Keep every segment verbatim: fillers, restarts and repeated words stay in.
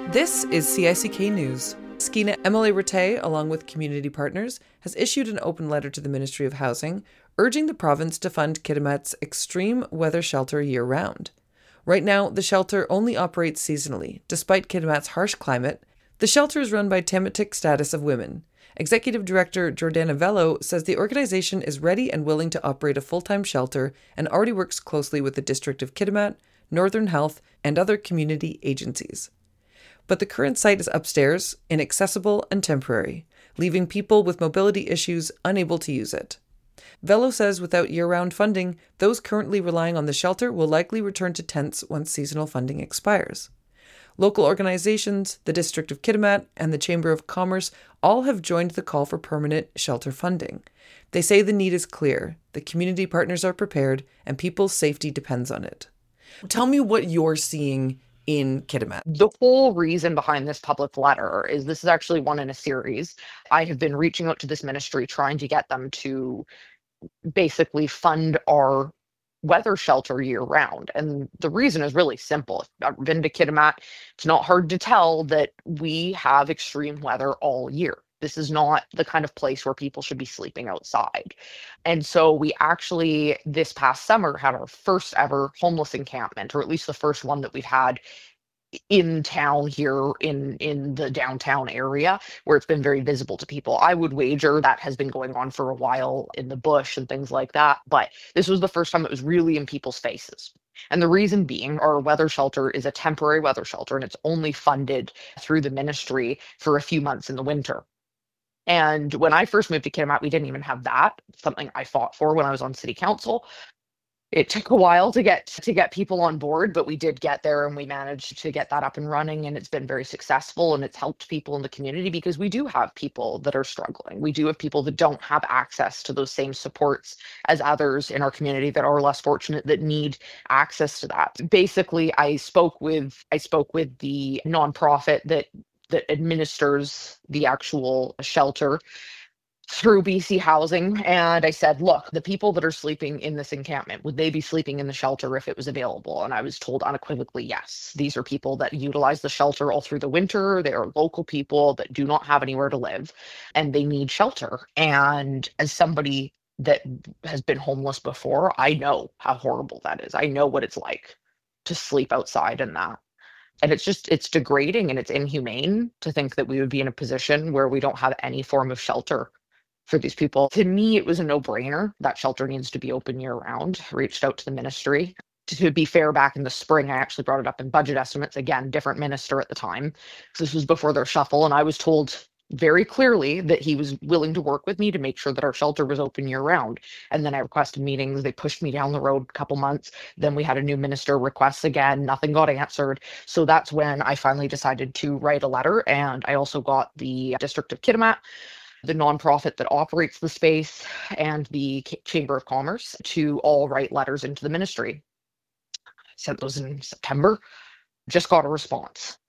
This is C I C K News. Skeena Emily Rattay, along with community partners, has issued an open letter to the Ministry of Housing, urging the province to fund Kitimat's extreme weather shelter year-round. Right now, the shelter only operates seasonally. Despite Kitimat's harsh climate, the shelter is run by Tamatik Status of Women. Executive Director Jordana Vello says the organization is ready and willing to operate a full-time shelter and already works closely with the District of Kitimat, Northern Health, and other community agencies. But the current site is upstairs, inaccessible, and temporary, leaving people with mobility issues unable to use it. Vello says without year-round funding, those currently relying on the shelter will likely return to tents once seasonal funding expires. Local organizations, the District of Kitimat, and the Chamber of Commerce all have joined the call for permanent shelter funding. They say the need is clear, the community partners are prepared, and people's safety depends on it. Tell me what you're seeing in Kitimat. The whole reason behind this public letter is this is actually one in a series. I have been reaching out to this ministry trying to get them to basically fund our weather shelter year round. And the reason is really simple. If I've been to Kitimat, it's not hard to tell that we have extreme weather all year. This is not the kind of place where people should be sleeping outside. And so we actually, this past summer, had our first ever homeless encampment, or at least the first one that we've had in town here in in the downtown area, where it's been very visible to people. I would wager that has been going on for a while in the bush and things like that, but this was the first time it was really in people's faces. And the reason being, our weather shelter is a temporary weather shelter, and it's only funded through the ministry for a few months in the winter. And when I first moved to Kitimat, we didn't even have that, something I fought for when I was on city council. It took a while to get to get people on board, but we did get there and we managed to get that up and running, and it's been very successful, and it's helped people in the community because we do have people that are struggling. We do have people that don't have access to those same supports as others in our community that are less fortunate, that need access to that. Basically, I spoke with I spoke with the nonprofit that that administers the actual shelter through B C Housing. And I said, look, the people that are sleeping in this encampment, would they be sleeping in the shelter if it was available? And I was told unequivocally, yes. These are people that utilize the shelter all through the winter. They are local people that do not have anywhere to live, and they need shelter. And as somebody that has been homeless before, I know how horrible that is. I know what it's like to sleep outside in that. And it's just, it's degrading and it's inhumane to think that we would be in a position where we don't have any form of shelter for these people. To me, it was a no-brainer. That shelter needs to be open year-round. I reached out to the ministry. To be fair, back in the spring, I actually brought it up in budget estimates. Again, different minister at the time. So this was before their shuffle, and I was told very clearly that he was willing to work with me to make sure that our shelter was open year-round. And then I requested meetings. They pushed me down the road a couple months. Then we had a new minister request again. Nothing got answered. So that's when I finally decided to write a letter. And I also got the District of Kitimat, the nonprofit that operates the space, and the Chamber of Commerce to all write letters into the ministry. I sent those in September, just got a response.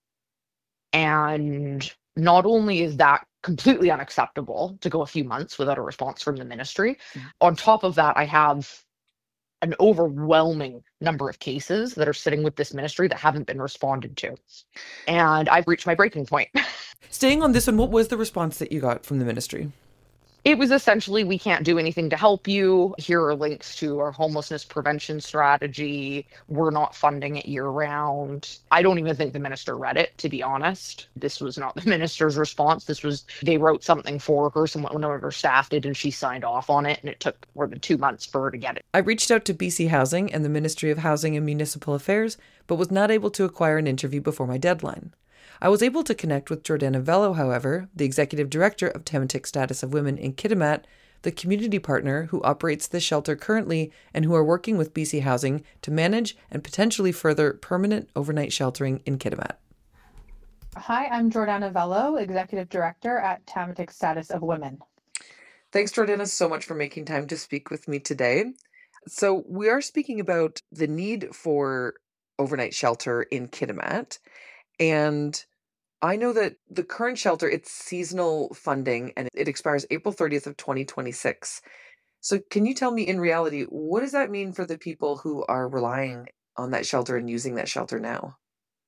And not only is that completely unacceptable to go a few months without a response from the ministry, mm-hmm. on top of that, I have an overwhelming number of cases that are sitting with this ministry that haven't been responded to. And I've reached my breaking point. Staying on this one, what was the response that you got from the ministry? It was essentially, we can't do anything to help you. Here are links to our homelessness prevention strategy. We're not funding it year round. I don't even think the minister read it, to be honest. This was not the minister's response. This was, they wrote something for her, someone, one of her staff did, and she signed off on it, and it took more than two months for her to get it. I reached out to B C Housing and the Ministry of Housing and Municipal Affairs, but was not able to acquire an interview before my deadline. I was able to connect with Jordana Vello, however, the executive director of Tamatik Status of Women in Kitimat, the community partner who operates this shelter currently and who are working with B C Housing to manage and potentially further permanent overnight sheltering in Kitimat. Hi, I'm Jordana Vello, executive director at Tamatik Status of Women. Thanks, Jordana, so much for making time to speak with me today. So we are speaking about the need for overnight shelter in Kitimat. And I know that the current shelter, it's seasonal funding and it expires April thirtieth of twenty twenty-six. So can you tell me in reality, what does that mean for the people who are relying on that shelter and using that shelter now?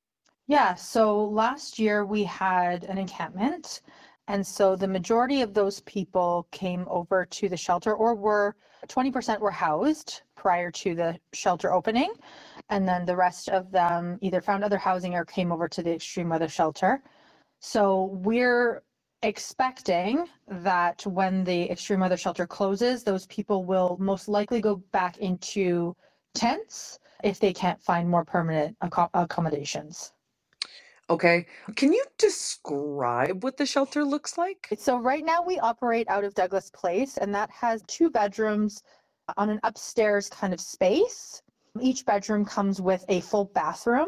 Yeah, so last year we had an encampment. And so the majority of those people came over to the shelter or were twenty percent were housed prior to the shelter opening. And then the rest of them either found other housing or came over to the extreme weather shelter. So we're expecting that when the extreme weather shelter closes, those people will most likely go back into tents if they can't find more permanent acco- accommodations. Okay. Can you describe what the shelter looks like? So right now we operate out of Douglas Place, and that has two bedrooms on an upstairs kind of space. Each bedroom comes with a full bathroom.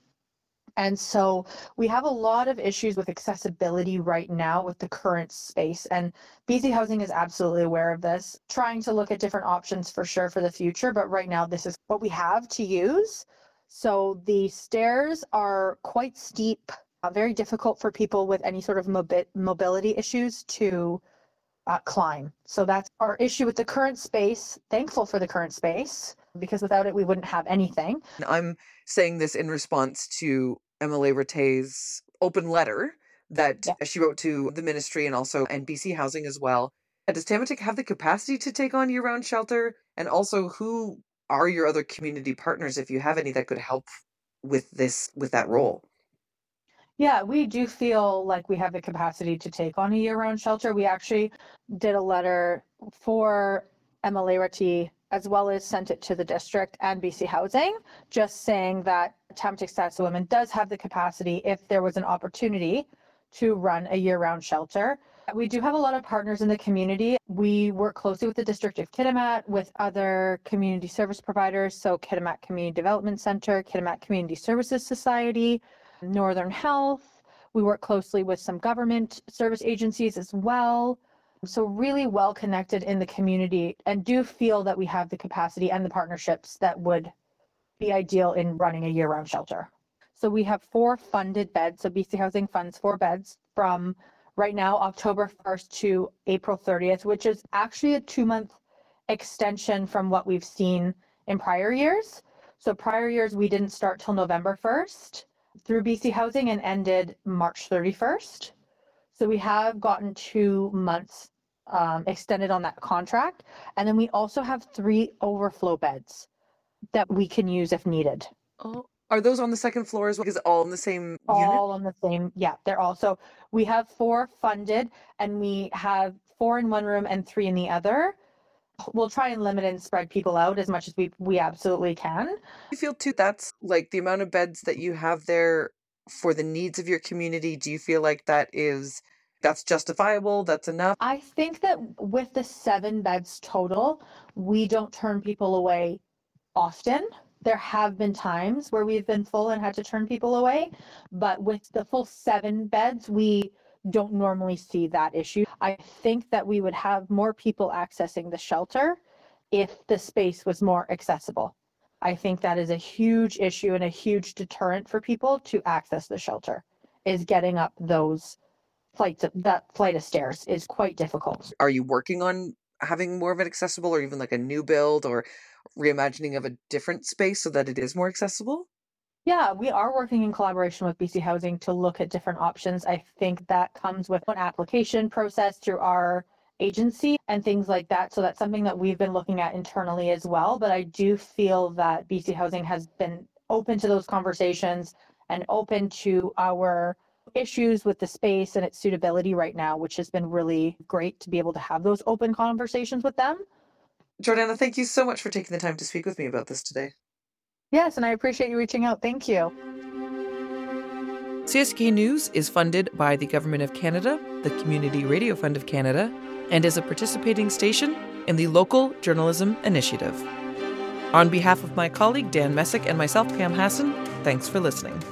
And so we have a lot of issues with accessibility right now with the current space. And B C Housing is absolutely aware of this, trying to look at different options for sure for the future. But right now, this is what we have to use. So the stairs are quite steep, uh, very difficult for people with any sort of mobi- mobility issues to uh, climb. So that's our issue with the current space. Thankful for the current space, because without it, we wouldn't have anything. I'm saying this in response to M L A Rattay's open letter that Yeah. she wrote to the ministry and also N B C Housing as well. Does Tamatik have the capacity to take on year-round shelter? And also, who are your other community partners, if you have any, that could help with this, with that role? Yeah, we do feel like we have the capacity to take on a year-round shelter. We actually did a letter for M L A Rattay as well as sent it to the district and B C Housing, just saying that Tamatik Status of Women does have the capacity if there was an opportunity to run a year-round shelter. We do have a lot of partners in the community. We work closely with the District of Kitimat, with other community service providers, so Kitimat Community Development Center, Kitimat Community Services Society, Northern Health. We work closely with some government service agencies as well. So really well connected in the community, and do feel that we have the capacity and the partnerships that would be ideal in running a year-round shelter. So we have four funded beds. So B C Housing funds four beds from right now, October first to April thirtieth, which is actually a two-month extension from what we've seen in prior years. So prior years, we didn't start till November first through B C Housing and ended March thirty-first. So we have gotten two months um, extended on that contract. And then we also have three overflow beds that we can use if needed. Oh, are those on the second floor as well? Is it all in the same All unit? on the same, yeah, they're also, we have four funded and we have four in one room and three in the other. We'll try and limit and spread people out as much as we, we absolutely can. You feel too that's like the amount of beds that you have there for the needs of your community? Do you feel like that is that's justifiable? That's enough? I think that with the seven beds total, we don't turn people away often. There have been times where we've been full and had to turn people away, but with the full seven beds, we don't normally see that issue. I think that we would have more people accessing the shelter if the space was more accessible. I think that is a huge issue and a huge deterrent for people to access the shelter, is getting up those flights of, that flight of stairs is quite difficult. Are you working on having more of it accessible, or even like a new build or reimagining of a different space so that it is more accessible? Yeah, we are working in collaboration with B C Housing to look at different options. I think that comes with an application process through our agency and things like that. So that's something that we've been looking at internally as well. But I do feel that B C Housing has been open to those conversations and open to our issues with the space and its suitability right now, which has been really great to be able to have those open conversations with them. Jordana, thank you so much for taking the time to speak with me about this today. Yes, and I appreciate you reaching out. Thank you. C S K News is funded by the Government of Canada, the Community Radio Fund of Canada, and is a participating station in the Local Journalism Initiative. On behalf of my colleague Dan Messick and myself, Pam Hassan, thanks for listening.